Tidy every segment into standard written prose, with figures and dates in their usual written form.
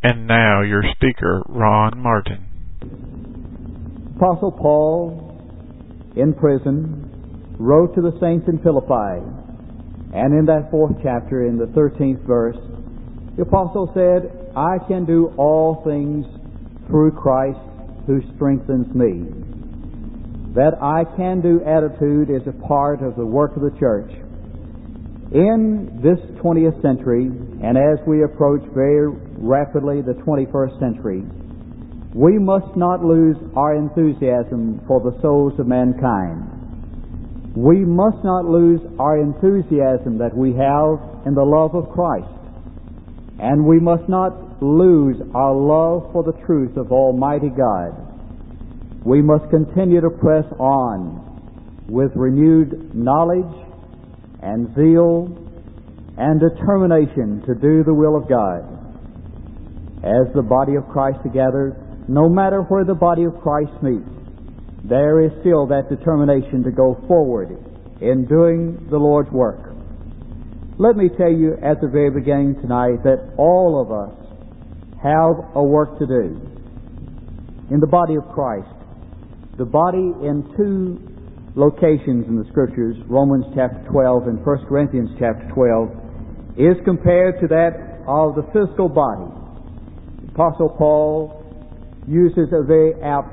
And now your speaker, Ron Martin. Apostle Paul, in prison, wrote to the saints in Philippi, and in that 4th chapter, in the 13th verse, the Apostle said, I can do all things through Christ who strengthens me. That I can do attitude is a part of the work of the church. In this 20th century, and as we approach very rapidly the 21st century, we must not lose our enthusiasm for the souls of mankind. We must not lose our enthusiasm that we have in the love of Christ. And we must not lose our love for the truth of Almighty God. We must continue to press on with renewed knowledge and zeal and determination to do the will of God. As the body of Christ together, no matter where the body of Christ meets, there is still that determination to go forward in doing the Lord's work. Let me tell you at the very beginning tonight that all of us have a work to do. In the body of Christ, the body in two locations in the Scriptures, Romans chapter 12 and 1 Corinthians chapter 12, is compared to that of the physical body. The Apostle Paul uses a very apt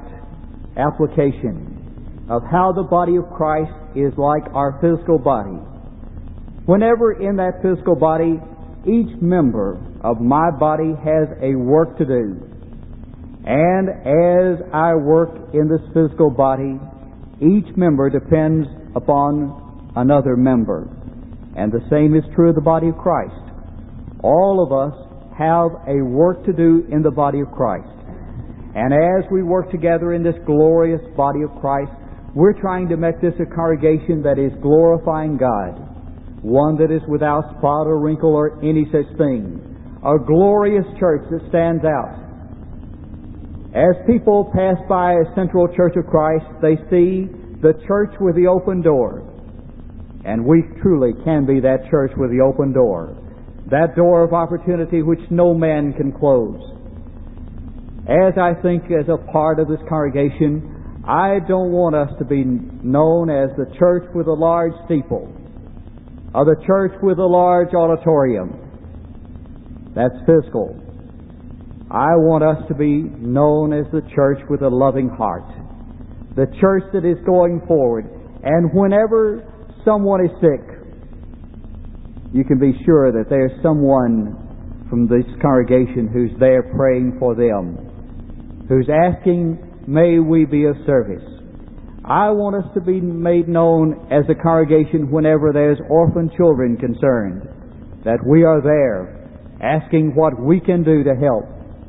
application of how the body of Christ is like our physical body. Whenever in that physical body, each member of my body has a work to do. And as I work in this physical body, each member depends upon another member. And the same is true of the body of Christ. All of us have a work to do in the body of Christ. And as we work together in this glorious body of Christ, we're trying to make this a congregation that is glorifying God, one that is without spot or wrinkle or any such thing, a glorious church that stands out. As people pass by a central church of Christ, they see the church with the open door. And we truly can be that church with the open door. That door of opportunity which no man can close. As I think as a part of this congregation, I don't want us to be known as the church with a large steeple, or the church with a large auditorium. That's physical. I want us to be known as the church with a loving heart. The church that is going forward. And whenever someone is sick, you can be sure that there's someone from this congregation who's there praying for them, who's asking, may we be of service. I want us to be made known as a congregation whenever there's orphan children concerned, that we are there asking what we can do to help.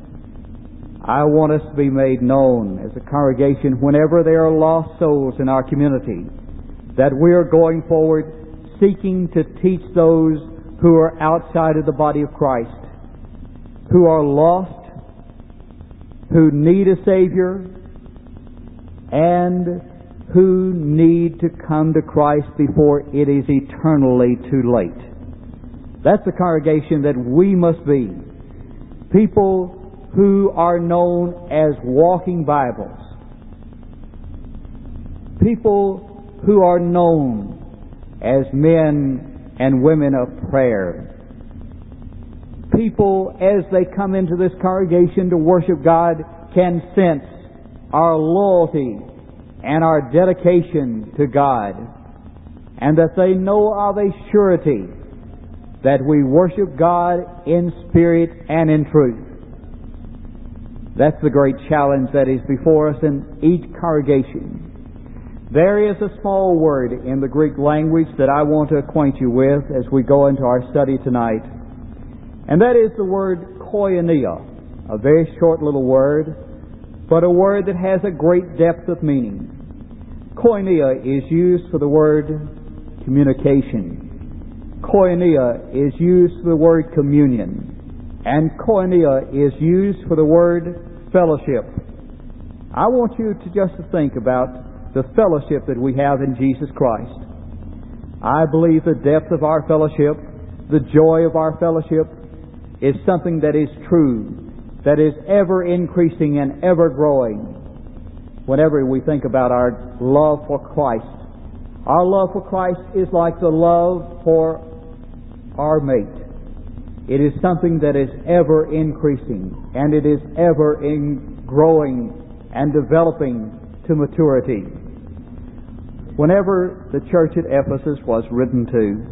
I want us to be made known as a congregation whenever there are lost souls in our community, that we are going forward seeking to teach those who are outside of the body of Christ, who are lost, who need a Savior, and who need to come to Christ before it is eternally too late. That's the congregation that we must be. People who are known as walking Bibles. People who are known as men and women of prayer. People, as they come into this congregation to worship God, can sense our loyalty and our dedication to God, and that they know of a surety that we worship God in spirit and in truth. That's the great challenge that is before us in each congregation. There is a small word in the Greek language that I want to acquaint you with as we go into our study tonight, and that is the word koinonia, a very short little word, but a word that has a great depth of meaning. Koinonia is used for the word communication. Koinonia is used for the word communion. And koinonia is used for the word fellowship. I want you to just think about the fellowship that we have in Jesus Christ. I believe the depth of our fellowship, the joy of our fellowship, is something that is true that is ever increasing and ever growing. Whenever we think about our love for Christ, our love for Christ is like the love for our mate. It is something that is ever increasing, and it is ever growing and developing to maturity. Whenever the church at Ephesus was written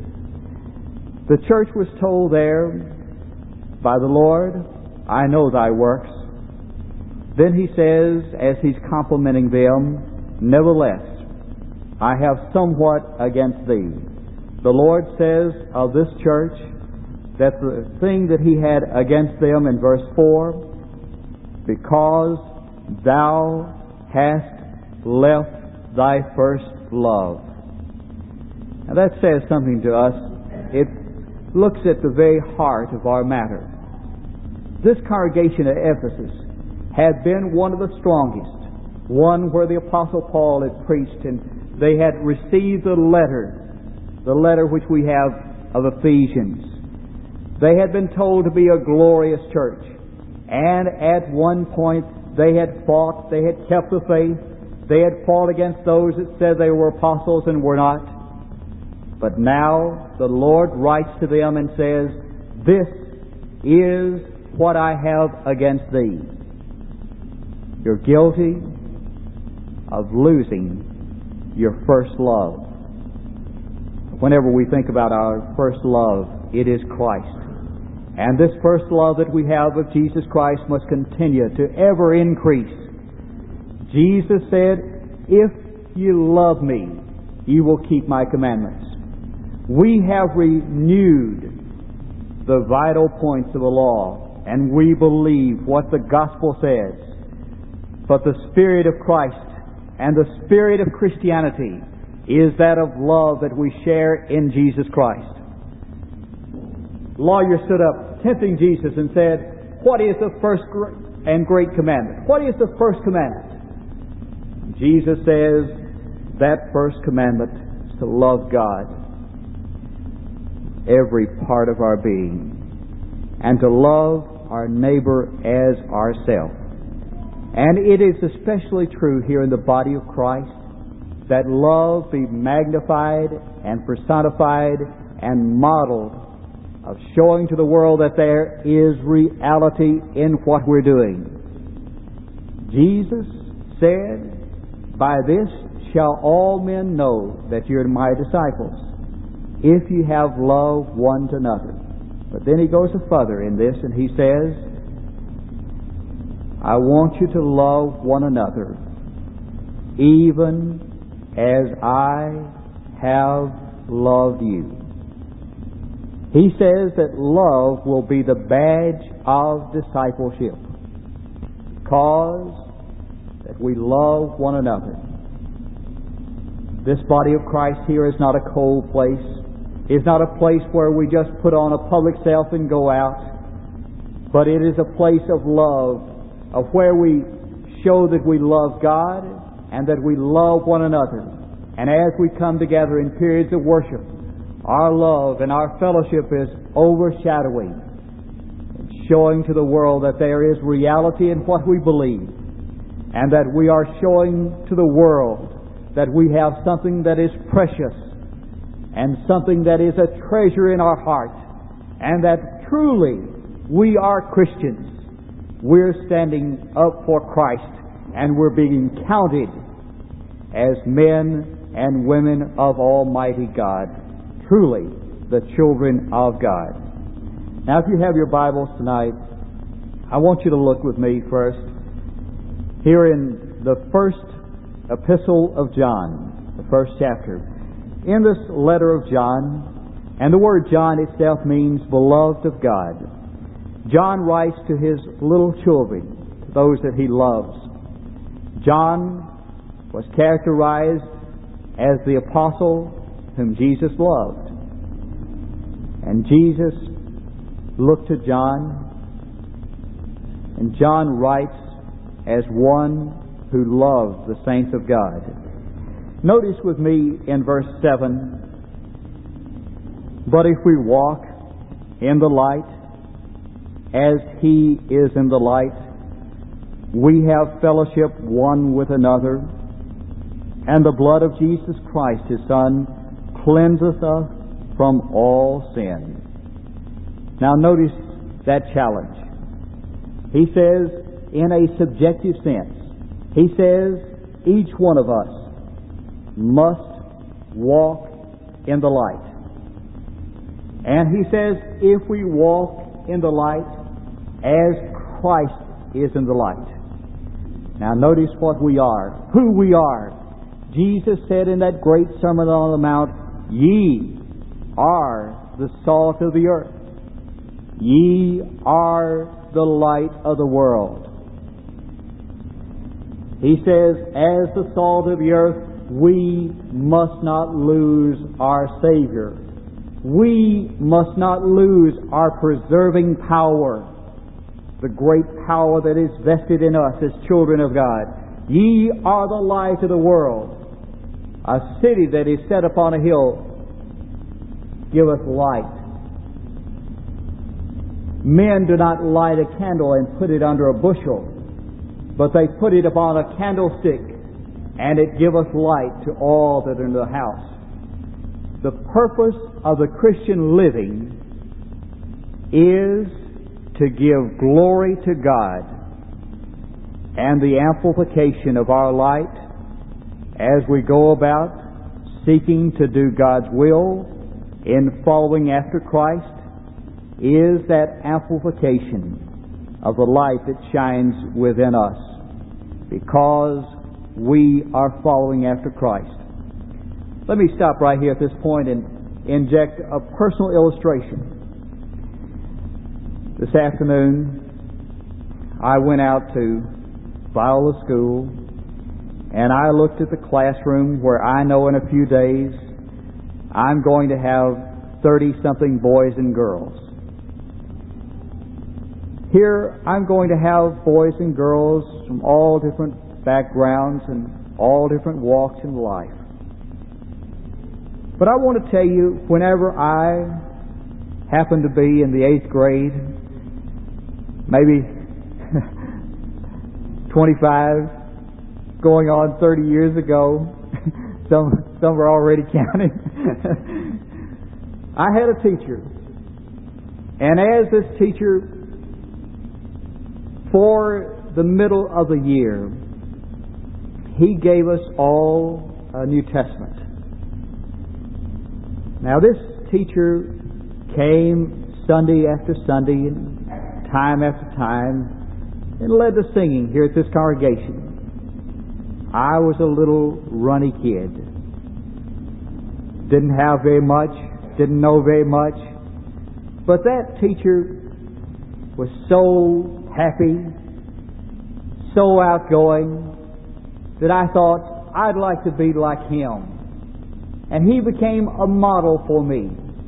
to, the church was told there by the Lord, "I know thy works." Then he says, as he's complimenting them, "Nevertheless, I have somewhat against thee." The Lord says of this church that the thing that he had against them in verse 4, "Because thou hast left thy first love." Now that says something to us. It looks at the very heart of our matter. This congregation at Ephesus had been one of the strongest, one where the Apostle Paul had preached, and they had received the letter which we have of Ephesians. They had been told to be a glorious church, and at one point they had fought, they had kept the faith, they had fought against those that said they were apostles and were not. But now the Lord writes to them and says, "This is what I have against thee. You're guilty of losing your first love." Whenever we think about our first love, it is Christ. And this first love that we have of Jesus Christ must continue to ever increase. Jesus said, "If you love me, you will keep my commandments." We have renewed the vital points of the law, and we believe what the gospel says. But the Spirit of Christ and the Spirit of Christianity is that of love that we share in Jesus Christ. Lawyer stood up tempting Jesus and said, "What is the first and great commandment? What is the first commandment?" Jesus says, that first commandment is to love God, every part of our being, and to love our neighbor as ourselves. And it is especially true here in the body of Christ that love be magnified and personified and modeled, of showing to the world that there is reality in what we're doing. Jesus said, "By this shall all men know that you're my disciples, if you have love one to another." But then he goes further in this and he says, "I want you to love one another, even as I have loved you." He says that love will be the badge of discipleship, because that we love one another. This body of Christ here is not a cold place. It's not a place where we just put on a public self and go out, but it is a place of love, of where we show that we love God and that we love one another. And as we come together in periods of worship, our love and our fellowship is overshadowing and showing to the world that there is reality in what we believe, and that we are showing to the world that we have something that is precious and something that is a treasure in our heart, and that truly we are Christians. We're standing up for Christ, and we're being counted as men and women of Almighty God, truly the children of God. Now, if you have your Bibles tonight, I want you to look with me first here in the first epistle of John, the first chapter. In this letter of John, and the word John itself means beloved of God, John writes to his little children, those that he loves. John was characterized as the apostle whom Jesus loved. And Jesus looked to John, and John writes as one who loved the saints of God. Notice with me in verse 7, "But if we walk in the light as He is in the light, we have fellowship one with another, and the blood of Jesus Christ, His Son, cleanseth us from all sin. Now notice that challenge. He says, in a subjective sense, He says, each one of us must walk in the light. And He says, if we walk in the light as Christ is in the light. Now notice what we are, who we are. Jesus said in that great Sermon on the Mount, ye are the salt of the earth. Ye are the light of the world. He says, as the salt of the earth, we must not lose our Savior. We must not lose our preserving power, the great power that is vested in us as children of God. Ye are the light of the world. A city that is set upon a hill giveth light. Men do not light a candle and put it under a bushel, but they put it upon a candlestick, and it giveth light to all that are in the house. The purpose of the Christian living is to give glory to God, and the amplification of our light as we go about seeking to do God's will in following after Christ is that amplification of the light that shines within us because we are following after Christ. Let me stop right here at this point and inject a personal illustration. This afternoon, I went out to Viola School, and I looked at the classroom where I know in a few days I'm going to have 30-something boys and girls. Here I'm going to have boys and girls from all different backgrounds and all different walks in life. But I want to tell you, whenever I happened to be in the 8th grade, maybe 25, going on 30 years ago, some are already counting, I had a teacher. And as this teacher, for the middle of the year, he gave us all a New Testament. Now this teacher came Sunday after Sunday and time after time and led the singing here at this congregation. I was a little runny kid. Didn't have very much, didn't know very much, but that teacher was so happy, so outgoing, that I thought I'd like to be like him. And he became a model for me.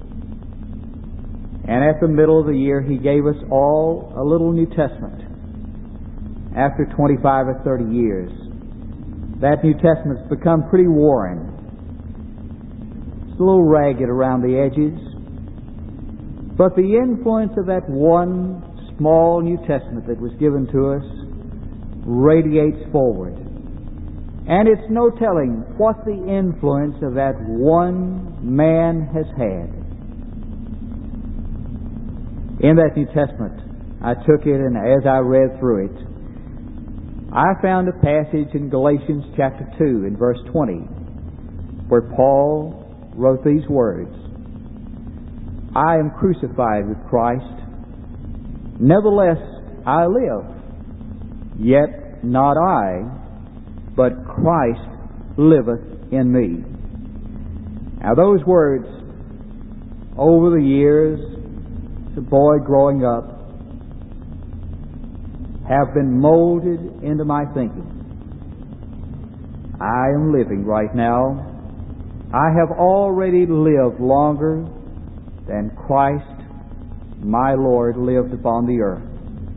And at the middle of the year, he gave us all a little New Testament. After 25 or 30 years, that New Testament's become pretty worn. It's a little ragged around the edges. But the influence of that one small New Testament that was given to us radiates forward. And it's no telling what the influence of that one man has had. In that New Testament, I took it, and as I read through it, I found a passage in Galatians chapter 2 in verse 20 where Paul wrote these words, I am crucified with Christ, nevertheless I live, yet not I, but Christ liveth in me. Now those words, over the years, as a boy growing up, have been molded into my thinking. I am living right now. I have already lived longer than Christ, my Lord, lived upon the earth.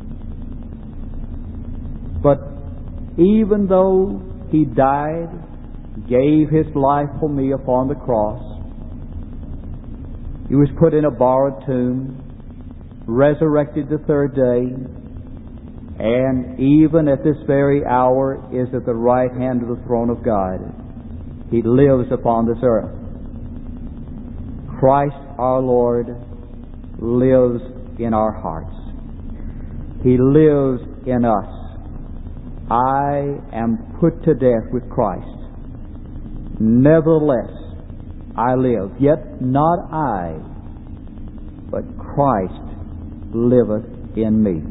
But even though He died, gave His life for me upon the cross, He was put in a borrowed tomb, resurrected the third day, and even at this very hour is at the right hand of the throne of God. He lives upon this earth. Christ our Lord lives in our hearts. He lives in us. I am put to death with Christ. Nevertheless, I live. Yet not I, but Christ liveth in me.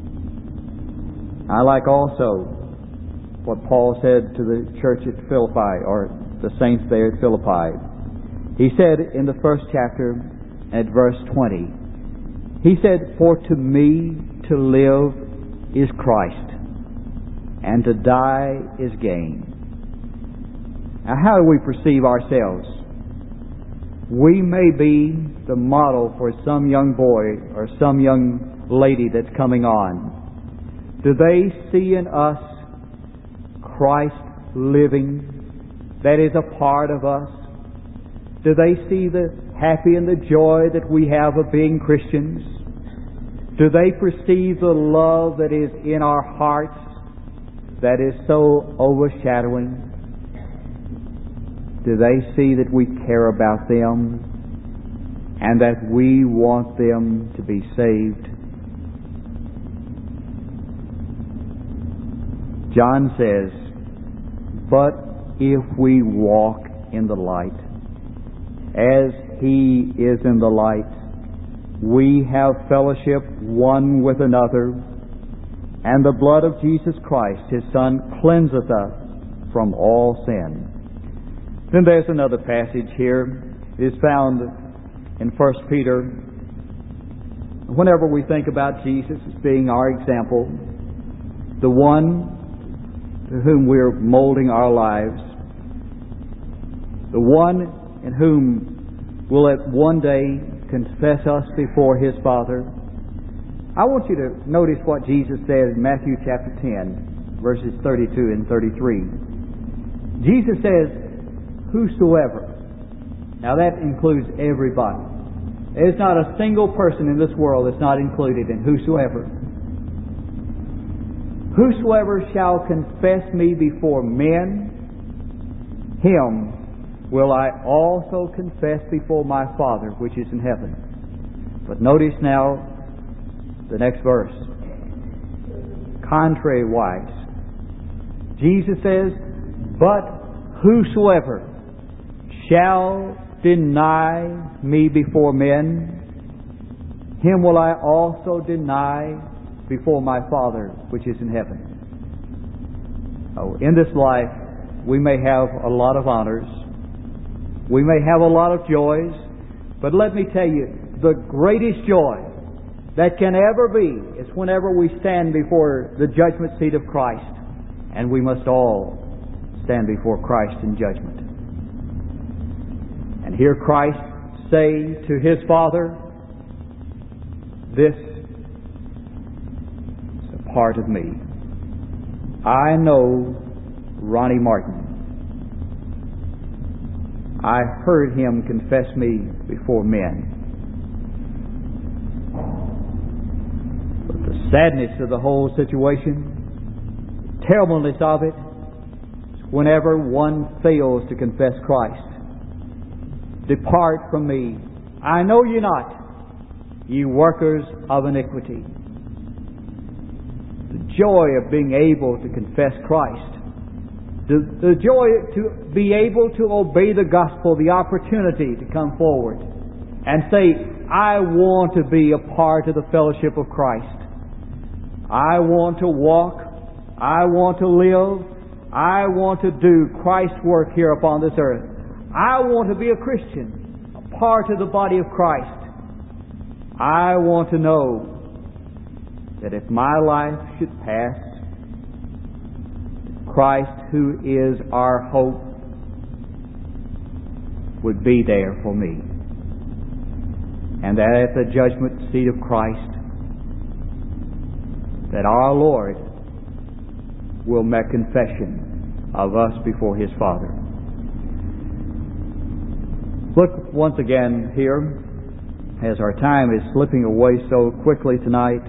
I like also what Paul said to the church at Philippi, or the saints there at Philippi. He said in the first chapter at verse 20, he said, "For to me to live is Christ, and to die is gain." Now, how do we perceive ourselves? We may be the model for some young boy or some young lady that's coming on. Do they see in us Christ living, that is a part of us? Do they see the happy and the joy that we have of being Christians? Do they perceive the love that is in our hearts that is so overshadowing? Do they see that we care about them and that we want them to be saved? John says, "But if we walk in the light, as He is in the light, we have fellowship one with another, and the blood of Jesus Christ, His Son, cleanseth us from all sin." Then there's another passage here. It is found in 1 Peter. Whenever we think about Jesus as being our example, the one to whom we're molding our lives, the one in whom will at one day confess us before His Father, I want you to notice what Jesus said in Matthew chapter 10, verses 32 and 33. Jesus says, "Whosoever." Now that includes everybody. There's not a single person in this world that's not included in whosoever. "Whosoever shall confess me before men, him will I also confess before my Father which is in heaven." But notice now the next verse. Contrariwise, Jesus says, "But whosoever shall deny me before men, him will I also deny before my Father which is in heaven." Oh, in this life, we may have a lot of honors. We may have a lot of joys. But let me tell you, the greatest joy that can ever be is whenever we stand before the judgment seat of Christ. And we must all stand before Christ in judgment. And hear Christ say to His Father, "This is a part of me. I know Ronnie Martin. I heard him confess me before men." But the sadness of the whole situation, the terribleness of it, is whenever one fails to confess Christ. "Depart from me, I know you not, ye workers of iniquity." The joy of being able to confess Christ, the joy to be able to obey the gospel, the opportunity to come forward and say, "I want to be a part of the fellowship of Christ. I want to walk, I want to live, I want to do Christ's work here upon this earth. I want to be a Christian, a part of the body of Christ. I want to know that if my life should pass, Christ, who is our hope, would be there for me. And that at the judgment seat of Christ, that our Lord will make confession of us before His Father." Look once again here As our time is slipping away so quickly tonight,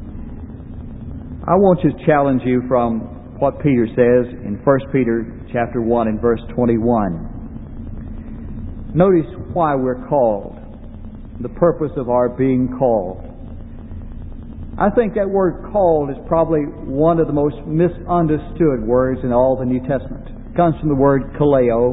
I want to challenge you from what Peter says in 1 Peter chapter 1 and verse 21. Notice why we're called, the purpose of our being called. I think that word called is probably one of the most misunderstood words in all the New Testament. It comes from the word kaleo.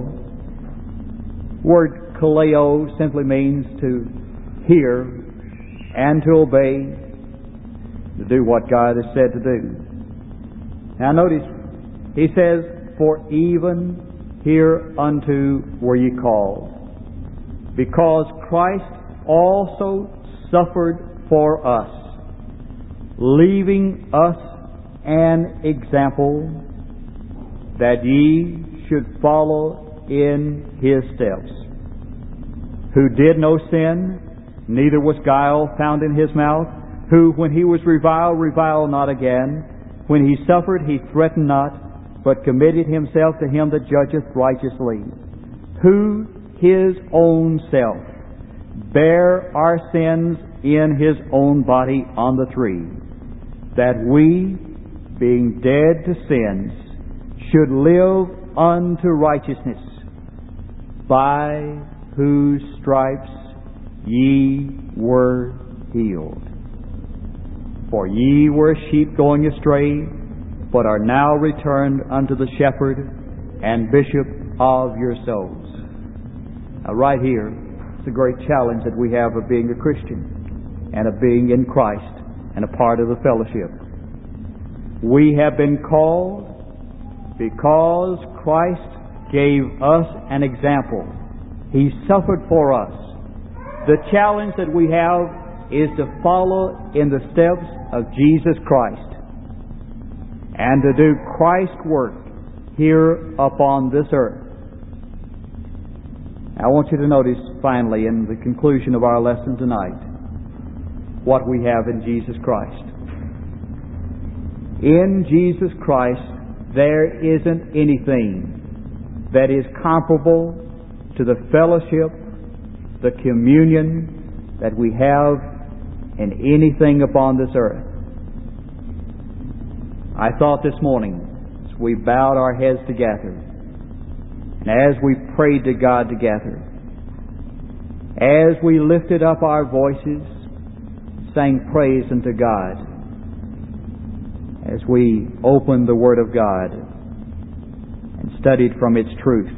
Word kaleo simply means to hear and to obey, to do what God has said to do. Now notice, he says, "For even hereunto were ye called, because Christ also suffered for us, leaving us an example that ye should follow in His steps, who did no sin, neither was guile found in His mouth, who, when He was reviled, reviled not again. When He suffered, He threatened not, but committed Himself to Him that judgeth righteously, who His own self bare our sins in His own body on the tree, that we, being dead to sins, should live unto righteousness, by whose stripes ye were healed. For ye were sheep going astray, but are now returned unto the shepherd and bishop of your souls." Now right here, it's a great challenge that we have of being a Christian and of being in Christ and a part of the fellowship. We have been called because Christ gave us an example. He suffered for us. The challenge that we have is to follow in the steps of Jesus Christ and to do Christ's work here upon this earth. I want you to notice finally in the conclusion of our lesson tonight what we have in Jesus Christ. In Jesus Christ there isn't anything that is comparable to the fellowship, the communion that we have in anything upon this earth. I thought this morning, as we bowed our heads together, and as we prayed to God together, as we lifted up our voices, sang praise unto God, as we opened the Word of God and studied from its truth,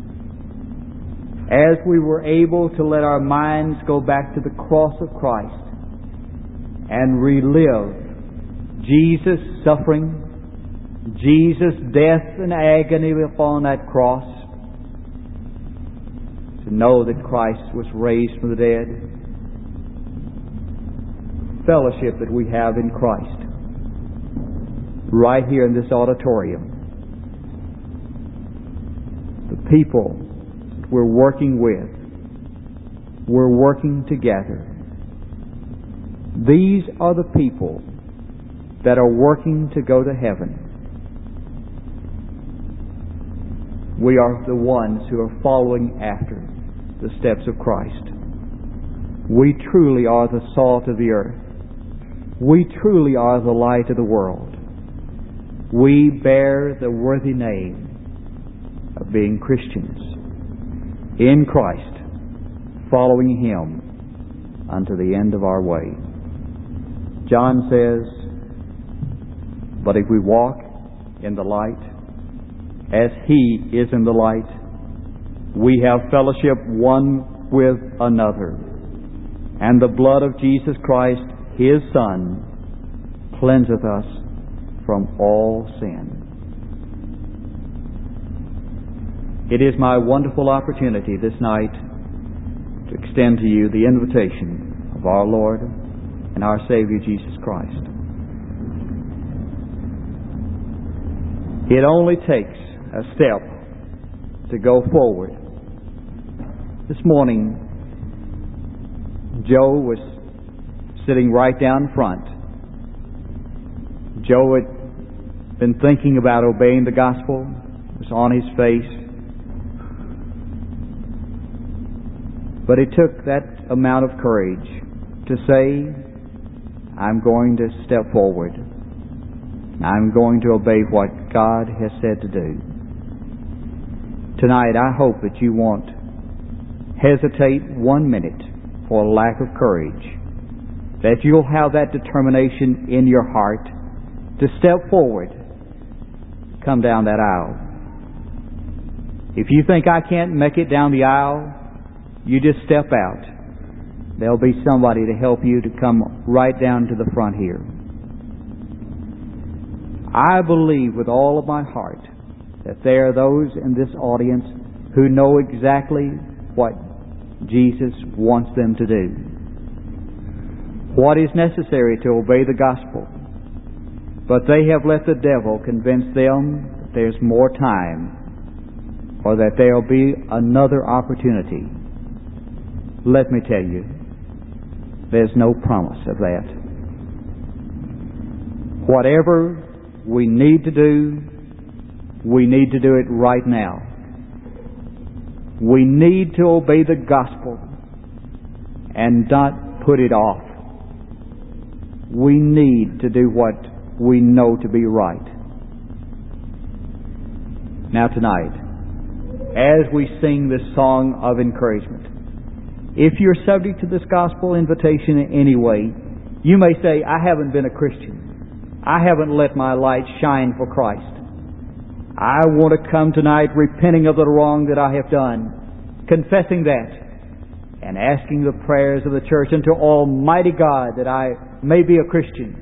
as we were able to let our minds go back to the cross of Christ and relive Jesus' suffering, Jesus' death and agony upon that cross, to know that Christ was raised from the dead, fellowship that we have in Christ, right here in this auditorium, the people we're working with, we're working together. These are the people that are working to go to heaven. We are the ones who are following after the steps of Christ. We truly are the salt of the earth. We truly are the light of the world. We bear the worthy name of being Christians in Christ, following Him unto the end of our way. John says, "But if we walk in the light, as He is in the light, we have fellowship one with another. And the blood of Jesus Christ, His Son, cleanseth us from all sin." It is my wonderful opportunity this night to extend to you the invitation of our Lord and our Savior Jesus Christ. It only takes a step to go forward. This morning, Joe was sitting right down front. Joe had been thinking about obeying the gospel. It was on his face. But it took that amount of courage to say, I'm going to step forward. I'm going to obey what God has said to do. Tonight, I hope that you won't hesitate 1 minute for lack of courage, that you'll have that determination in your heart to step forward, come down that aisle. If you think I can't make it down the aisle, you just step out. There'll be somebody to help you to come right down to the front here. I believe with all of my heart that there are those in this audience who know exactly what Jesus wants them to do. What is necessary to obey the gospel. But they have let the devil convince them that there's more time or that there'll be another opportunity. Let me tell you, there's no promise of that. Whatever we need to do it right now. We need to obey the gospel and not put it off. We need to do what we know to be right. Now tonight, as we sing this song of encouragement, if you're subject to this gospel invitation in any way, you may say, I haven't been a Christian. I haven't let my light shine for Christ. I want to come tonight repenting of the wrong that I have done, confessing that, and asking the prayers of the church unto Almighty God that I may be a Christian.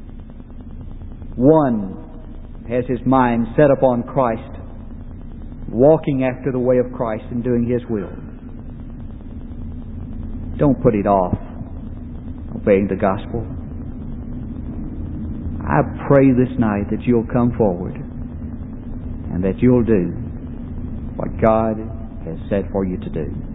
One has his mind set upon Christ, walking after the way of Christ and doing His will. Don't put it off, obeying the gospel. I pray this night that you'll come forward and that you'll do what God has said for you to do.